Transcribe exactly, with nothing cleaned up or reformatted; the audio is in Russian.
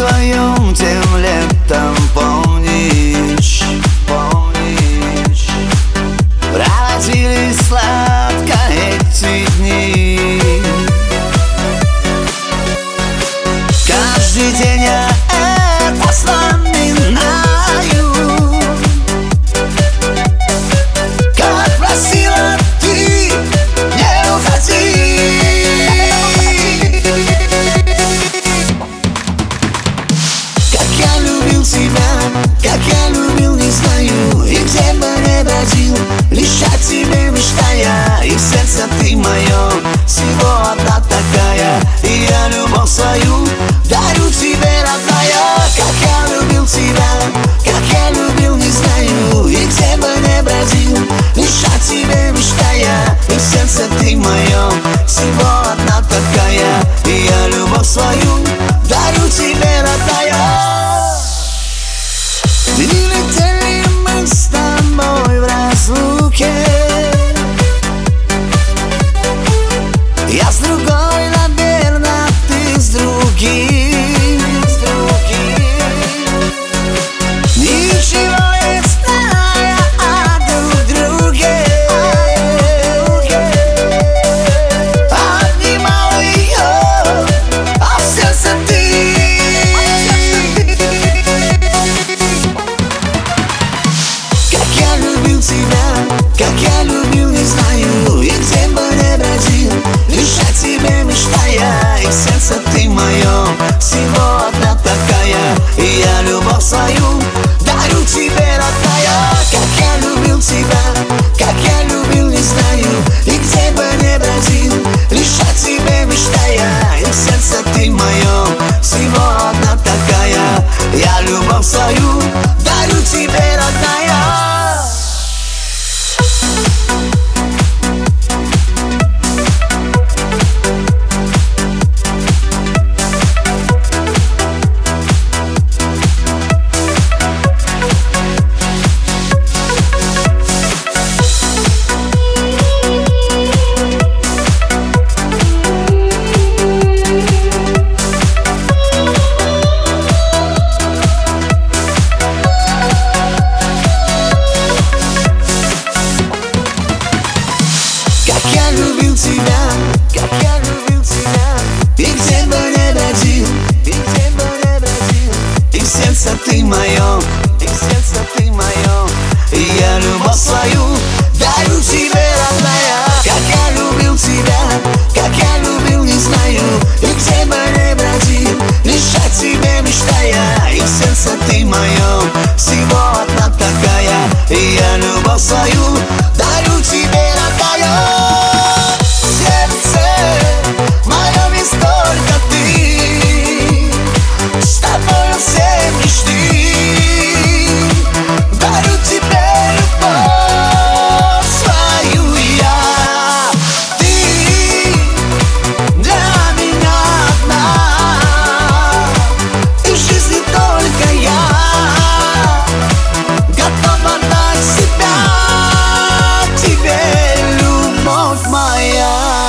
вдвоем тем летом, помнишь, помнишь, проводили сладко эти дни. Каждый день я это вспоминаю, как просила ты не уходи. Как я любил тебя, как я любил, не знаю, и где бы не бродил, лишь о тебе мечтая, и в сердце ты мое, всего одна такая, и я любовь свою дарю тебе, родная. Как я любил тебя, как я любил, не знаю, и где бы не бродил, лишь о тебе мечтая, и в сердце ты мое, всего одна такая, и я любовь свою дарю тебе, родная. Дни летели мы с тобой в разлуке, я с другой, наверное, ты с другим, с другим. Ничего не зная о друг друге, обнимал ее, а в сердце ты. Как я любил тебя, как я любил, не знаю, и где бы не бродил, лишь о тебе мечтая, и в сердце ты мое, всего одна такая, и я любовь свою дарю тебе, родная. Как я любил тебя, как я любил, не знаю, и где бы не бродил, лишь о тебе мечтая, и в сердце ты мое, всего одна такая, я любовь свою дарю тебе, родная. Как я любил тебя, как я любил тебя, и где бы не бродил, и где бы не бродил, и в сердце ты мое, и в сердце ты мое, и я любовь свою дарю тебе, родная. Как я любил тебя, как я любил, не знаю, и где бы не бродил, лишь о тебе мечтая, и в сердце ты мое, всего одна такая, и я любовь свою дарю тебе, родная. Моя